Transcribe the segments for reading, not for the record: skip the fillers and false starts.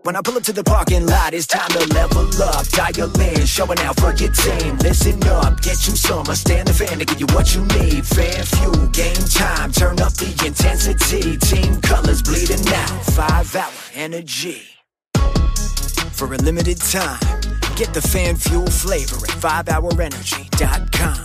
When I pull up to the parking lot, it's time to level up. Dial in, showing out for your team. Listen up, get you some. Stand the fan to give you what you need. Fan fuel, game time, turn up the intensity. Team colors bleeding out, 5-hour energy. For a limited time, get the fan fuel flavor at 5hourenergy.com.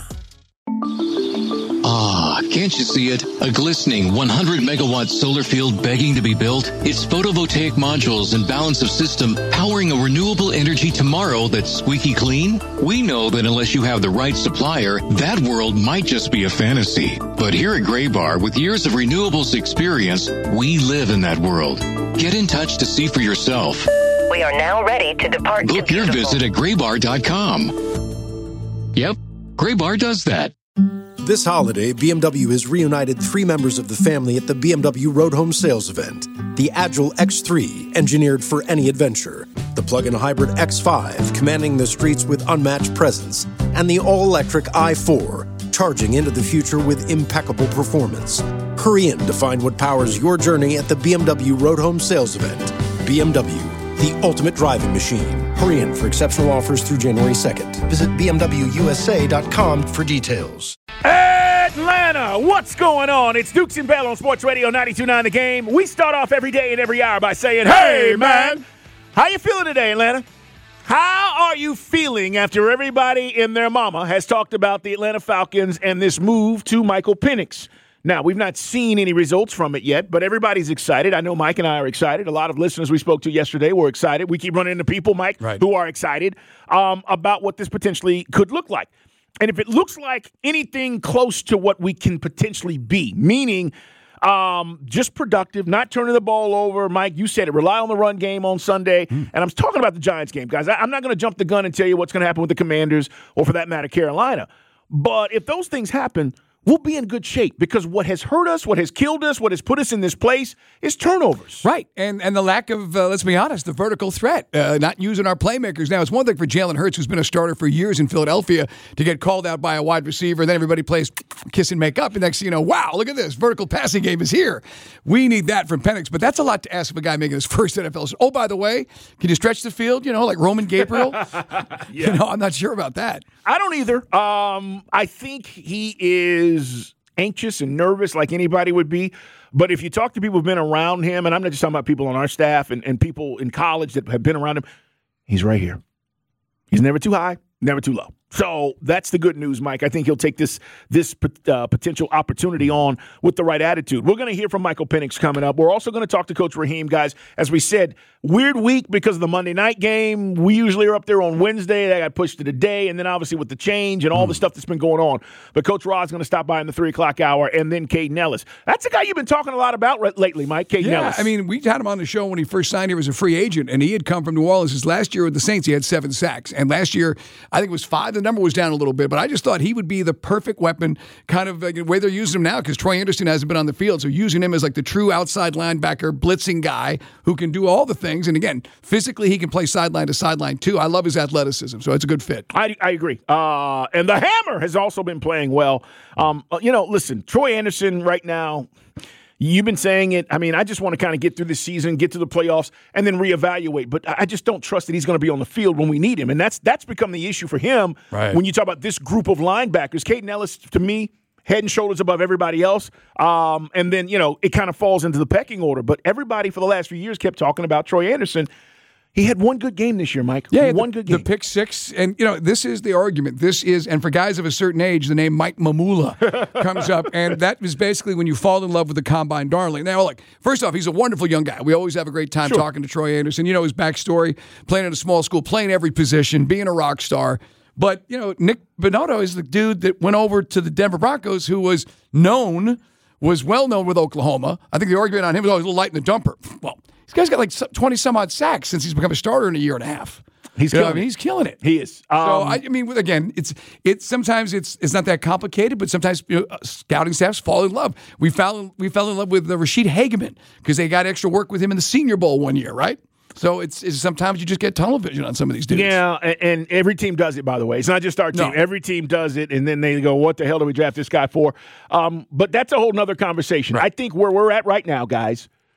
Ah, can't you see it? A glistening 100-megawatt solar field begging to be built? It's photovoltaic modules and balance of system powering a renewable energy tomorrow that's squeaky clean? We know that unless you have the right supplier, that world might just be a fantasy. But here at Graybar, with years of renewables experience, we live in that world. Get in touch to see for yourself. We are now ready to depart. Book your visit at graybar.com. Yep, Graybar does that. This holiday, BMW has reunited 3 members of the family at the BMW Road Home Sales event. The Agile X3, engineered for any adventure. The plug-in hybrid X5, commanding the streets with unmatched presence. And the all-electric i4, charging into the future with impeccable performance. Hurry in to find what powers your journey at the BMW Road Home Sales event. BMW, the ultimate driving machine. Hurry in for exceptional offers through January 2nd. Visit BMWUSA.com for details. Atlanta, what's going on? It's Dukes and Bell on Sports Radio 92.9 The Game. We start off every day and every hour by saying, hey, man, how you feeling today, Atlanta? How are you feeling after everybody and their mama has talked about the Atlanta Falcons and this move to Michael Penix? Now, we've not seen any results from it yet, but everybody's excited. I know Mike and I are excited. A lot of listeners we spoke to yesterday were excited. We keep running into people, Mike, who are excited about what this potentially could look like. And if it looks like anything close to what we can potentially be, meaning just productive, not turning the ball over, Mike, you said it, rely on the run game on Sunday. And I'm talking about the Giants game, guys. I'm not going to jump the gun and tell you what's going to happen with the Commanders or, for that matter, Carolina. But if those things happen, we'll be in good shape because what has hurt us, what has killed us, what has put us in this place is turnovers. Right, and the lack of, let's be honest, the vertical threat, not using our playmakers. Now, it's one thing for Jalen Hurts, who's been a starter for years in Philadelphia, to get called out by a wide receiver, then everybody plays kiss and make up, and next thing you know, wow, look at this, vertical passing game is here. We need that from Penix, but that's a lot to ask of a guy making his first NFL. Oh, by the way, can you stretch the field, like Roman Gabriel? Yeah. I'm not sure about that. I don't either. I think he is anxious and nervous like anybody would be. But if you talk to people who've been around him, and I'm not just talking about people on our staff and people in college that have been around him, he's right here. He's never too high, never too low. So that's the good news, Mike. I think he'll take this potential opportunity on with the right attitude. We're going to hear from Michael Penix coming up. We're also going to talk to Coach Raheem, guys. As we said, weird week because of the Monday night game. We usually are up there on Wednesday. That got pushed to today, and then obviously with the change and all the stuff that's been going on. But Coach Rod's going to stop by in the 3 o'clock hour, and then Caden Ellis. That's a guy you've been talking a lot about lately, Mike, Caden Ellis. I mean, we had him on the show when he first signed here as a free agent, and he had come from New Orleans. His last year with the Saints, he had 7 sacks. And last year, I think it was 5. The number was down a little bit, but I just thought he would be the perfect weapon, kind of the way they're using him now, because Troy Anderson hasn't been on the field. So using him as like the true outside linebacker, blitzing guy who can do all the things. And again, physically, he can play sideline to sideline too. I love his athleticism, so it's a good fit. I agree. And the Hammer has also been playing well. Listen, Troy Anderson right now, you've been saying it. I mean, I just want to kind of get through this season, get to the playoffs, and then reevaluate. But I just don't trust that he's going to be on the field when we need him. And that's become the issue for him when you talk about this group of linebackers. Caden Ellis, to me, head and shoulders above everybody else. And then, it kind of falls into the pecking order. But everybody for the last few years kept talking about Troy Anderson. He had one good game this year, Mike. Yeah, one good game. The pick six. And, this is the argument. And for guys of a certain age, the name Mike Mamula comes up. And that is basically when you fall in love with the combine darling. Now, look, first off, he's a wonderful young guy. We always have a great time talking to Troy Anderson. His backstory, playing at a small school, playing every position, being a rock star. But, Nick Bonotto is the dude that went over to the Denver Broncos who was well known with Oklahoma. I think the argument on him was always a little light in the dumper. Well, this guy's got like 20-some-odd sacks since he's become a starter in a year and a half. He's killing it. He is. Again, it's sometimes it's not that complicated, but sometimes scouting staffs fall in love. We fell in love with Rashid Hageman because they got extra work with him in the Senior Bowl one year, right? So it's sometimes you just get tunnel vision on some of these dudes. Yeah, and every team does it, by the way. It's not just our team. No. Every team does it, and then they go, what the hell do we draft this guy for? But that's a whole nother conversation. Right. I think where we're at right now, guys,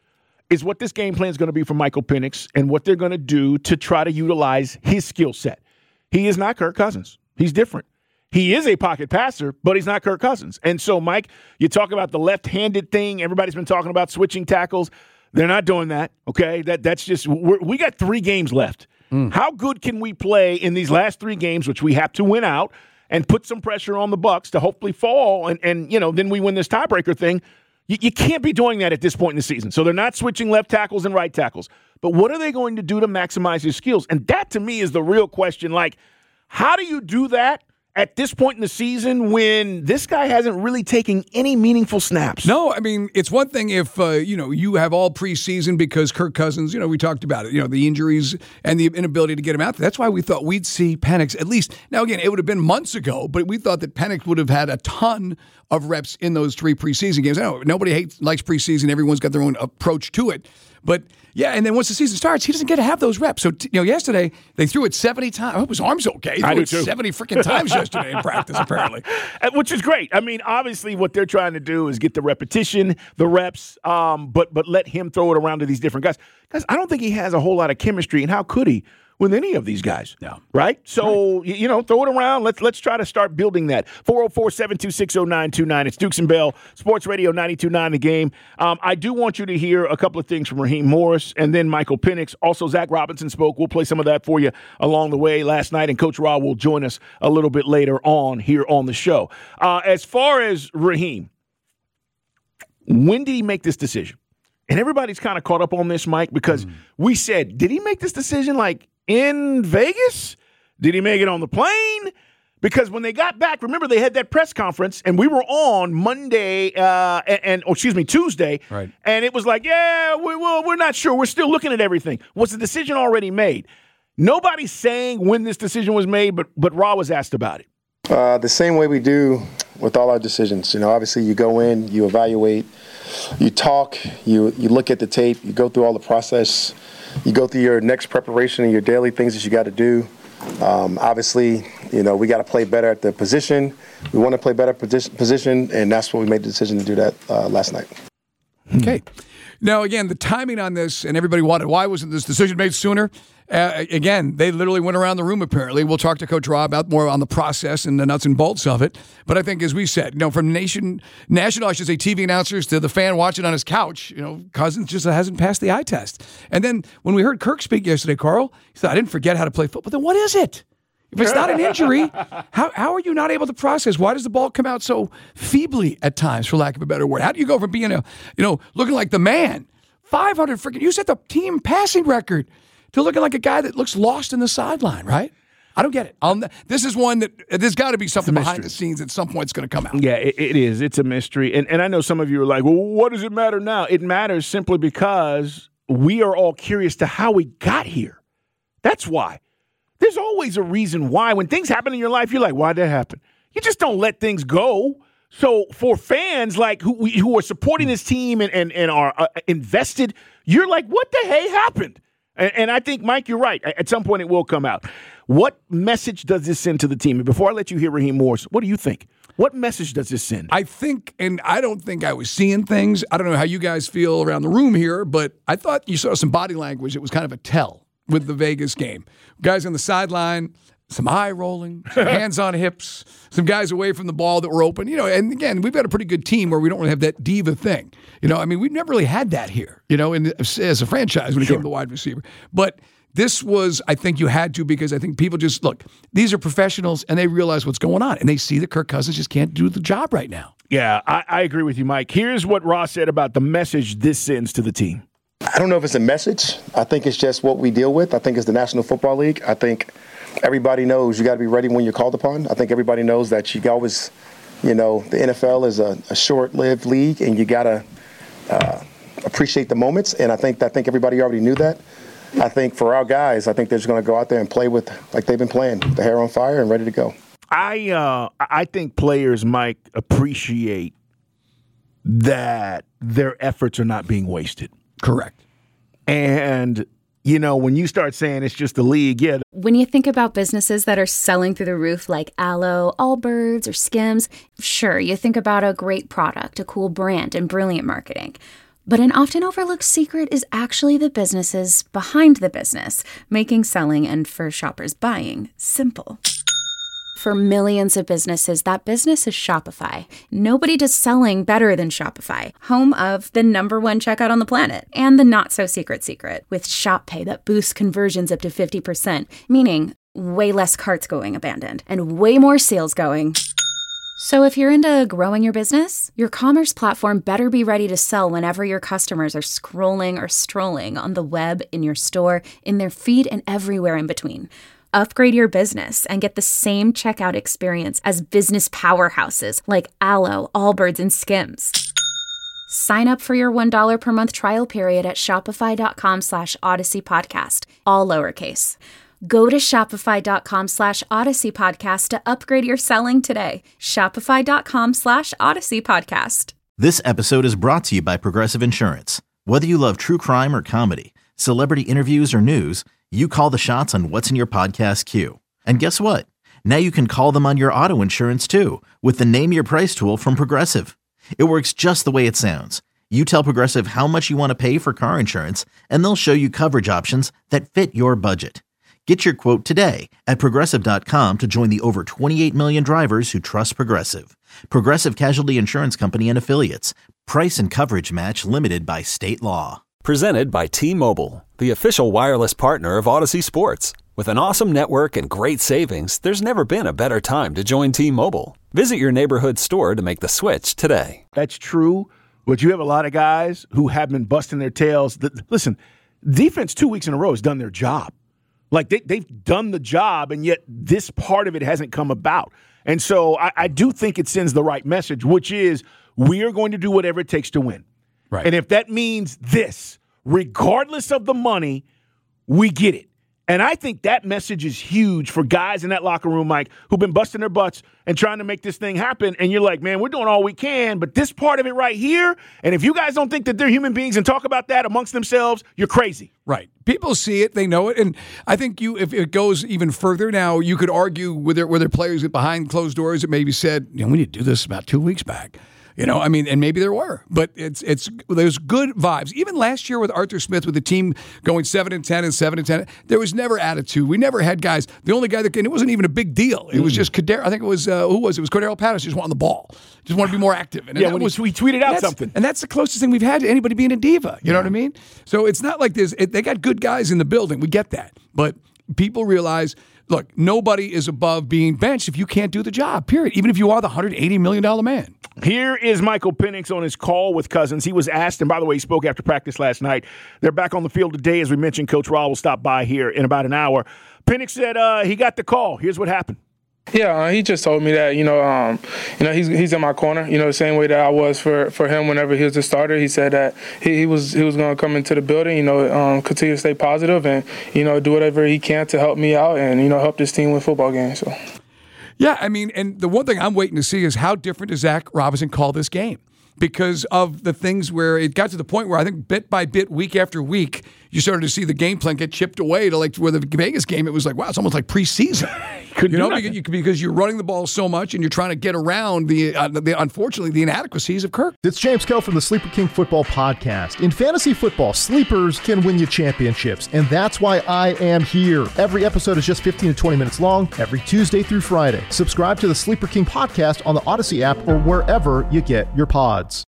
is what this game plan is going to be for Michael Penix and what they're going to do to try to utilize his skill set. He is not Kirk Cousins. He's different. He is a pocket passer, but he's not Kirk Cousins. And so, Mike, you talk about the left-handed thing. Everybody's been talking about switching tackles. They're not doing that, okay? That's just – we got 3 games left. How good can we play in these last 3 games, which we have to win out, and put some pressure on the Bucs to hopefully fall, and then we win this tiebreaker thing? You can't be doing that at this point in the season. So they're not switching left tackles and right tackles. But what are they going to do to maximize his skills? And that, to me, is the real question. Like, how do you do that at this point in the season when this guy hasn't really taken any meaningful snaps? No, I mean, it's one thing if, you have all preseason because Kirk Cousins, we talked about it, the injuries and the inability to get him out there. That's why we thought we'd see Penix at least. Now, again, it would have been months ago, but we thought that Penix would have had a ton of reps in those 3 preseason games. I know nobody likes preseason. Everyone's got their own approach to it. But, yeah, and then once the season starts, he doesn't get to have those reps. So, yesterday, they threw it 70 times. I hope his arm's okay. He threw it 70 freaking times yesterday in practice, apparently. Which is great. I mean, obviously, what they're trying to do is get the repetition, the reps, but let him throw it around to these different guys. Guys, I don't think he has a whole lot of chemistry, and how could he with any of these guys? No. Right? So, throw it around. Let's try to start building that. 404-726-0929. It's Dukes and Bell, Sports Radio 92.9 The Game. I do want you to hear a couple of things from Raheem Morris and then Michael Penix. Also, Zach Robinson spoke. We'll play some of that for you along the way last night, and Coach Ra will join us a little bit later on here on the show. As far as Raheem, when did he make this decision? And everybody's kind of caught up on this, Mike, because we said, did he make this decision like in Vegas? Did he make it on the plane? Because when they got back, remember they had that press conference, and we were on Monday Tuesday, right? And it was like, we're not sure. We're still looking at everything. Was the decision already made? Nobody's saying when this decision was made, but Ra was asked about it. The same way we do with all our decisions. Obviously you go in, you evaluate, you talk, you look at the tape, you go through all the process, you go through your next preparation and your daily things that you got to do. Obviously, we got to play better at the position. We want to play better position, and that's what we made the decision to do that last night. Okay. Now, again, the timing on this, and everybody wanted, why wasn't this decision made sooner? Again, they literally went around the room, apparently. We'll talk to Coach Ra about more on the process and the nuts and bolts of it. But I think, as we said, from national, TV announcers to the fan watching on his couch, Cousins just hasn't passed the eye test. And then when we heard Kirk speak yesterday, Carl, he said, I didn't forget how to play football. Then what is it? If it's not an injury, how are you not able to process? Why does the ball come out so feebly at times, for lack of a better word? How do you go from being looking like the man, 500 freaking, you set the team passing record, to looking like a guy that looks lost in the sideline, right? I don't get it. This is one that there's got to be something behind the scenes at some point it's going to come out. Yeah, it is. It's a mystery. And I know some of you are like, well, what does it matter now? It matters simply because we are all curious to how we got here. That's why. There's always a reason why. When things happen in your life, you're like, why'd that happen? You just don't let things go. So for fans like who are supporting this team and are invested, you're like, what the hey happened? And I think, Mike, you're right. At some point, it will come out. What message does this send to the team? And before I let you hear Raheem Morris, what do you think? What message does this send? I think, and I don't think I was seeing things. I don't know how you guys feel around the room here, but I thought you saw some body language. It was kind of a tell with the Vegas game. Guys on the sideline, some eye rolling, some hands on hips, some guys away from the ball that were open. And again, we've got a pretty good team where we don't really have that diva thing. We've never really had that here, as a franchise when it came to the wide receiver. But this was, I think you had to, because I think people just, look, these are professionals and they realize what's going on. And they see that Kirk Cousins just can't do the job right now. Yeah, I agree with you, Mike. Here's what Ross said about the message this sends to the team. I don't know if it's a message. I think it's just what we deal with. I think it's the National Football League. I think everybody knows you got to be ready when you're called upon. I think everybody knows that you always, the NFL is a short-lived league, and you got to appreciate the moments. And I think everybody already knew that. I think for our guys, I think they're just going to go out there and play with like they've been playing, the hair on fire and ready to go. I think players, Mike, appreciate that their efforts are not being wasted. Correct. And when you start saying it's just the league, yeah. When you think about businesses that are selling through the roof like Aloe, Allbirds, or Skims, sure, you think about a great product, a cool brand, and brilliant marketing. But an often overlooked secret is actually the businesses behind the business, making selling and for shoppers buying simple. For millions of businesses, that business is Shopify. Nobody does selling better than Shopify, home of the #1 checkout on the planet and the not-so-secret secret with Shop Pay that boosts conversions up to 50%, meaning way less carts going abandoned and way more sales going. So if you're into growing your business, your commerce platform better be ready to sell whenever your customers are scrolling or strolling on the web, in your store, in their feed, and everywhere in between. Upgrade your business and get the same checkout experience as business powerhouses like Alo, Allbirds, and Skims. Sign up for your $1 per month trial period at shopify.com/Odyssey Podcast, all lowercase. Go to shopify.com/Odyssey Podcast to upgrade your selling today. Shopify.com/Odyssey Podcast. This episode is brought to you by Progressive Insurance. Whether you love true crime or comedy, celebrity interviews or news, you call the shots on what's in your podcast queue. And guess what? Now you can call them on your auto insurance too with the Name Your Price tool from Progressive. It works just the way it sounds. You tell Progressive how much you want to pay for car insurance, and they'll show you coverage options that fit your budget. Get your quote today at Progressive.com to join the over 28 million drivers who trust Progressive. Progressive Casualty Insurance Company and Affiliates. Price and coverage match limited by state law. Presented by T-Mobile, the official wireless partner of Odyssey Sports. With an awesome network and great savings, there's never been a better time to join T-Mobile. Visit your neighborhood store to make the switch today. That's true, but you have a lot of guys who have been busting their tails. Listen, defense 2 weeks in a row has done their job. Like, they've done the job, and yet this part of it hasn't come about. And so I do think it sends the right message, which is we are going to do whatever it takes to win. Right. And if that means this, regardless of the money, we get it. And I think that message is huge for guys in that locker room, Mike, who've been busting their butts and trying to make this thing happen. And you're like, man, we're doing all we can, but this part of it right here, and if you guys don't think that they're human beings and talk about that amongst themselves, you're crazy. Right. People see it, they know it, and I think if it goes even further now, you could argue with their players behind closed doors that maybe said, we need to do this about 2 weeks back. And maybe there were, but there's good vibes. Even last year with Arthur Smith, with the team going 7-10 and 7-10, there was never attitude. We never had guys. The only guy and it wasn't even a big deal. It was just Kadar. I think it was who was it? It was Cordero Patterson. Just wanted the ball, just wanted to be more active. And when he tweeted out something, and that's the closest thing we've had to anybody being a diva. You know what I mean? So it's not like this. They got good guys in the building. We get that, but people realize. Look, nobody is above being benched if you can't do the job, period, even if you are the $180 million man. Here is Michael Penix on his call with Cousins. He was asked, and by the way, he spoke after practice last night. They're back on the field today. As we mentioned, Coach Raw will stop by here in about an hour. Penix said he got the call. Here's what happened. Yeah, he just told me that, he's in my corner, the same way that I was for him whenever he was the starter. He said that he was going to come into the building, continue to stay positive and, do whatever he can to help me out and, help this team win football games. So. Yeah, and the one thing I'm waiting to see is how different does Zach Robinson call this game? Because of the things where it got to the point where I think bit by bit, week after week, you started to see the game plan get chipped away to where the Vegas game, it was like, wow, it's almost like preseason. Because you're running the ball so much and you're trying to get around unfortunately, the inadequacies of Kirk. It's James Koh from the Sleeper King Football Podcast. In fantasy football, sleepers can win you championships, and that's why I am here. Every episode is just 15 to 20 minutes long, every Tuesday through Friday. Subscribe to the Sleeper King Podcast on the Odyssey app or wherever you get your pods.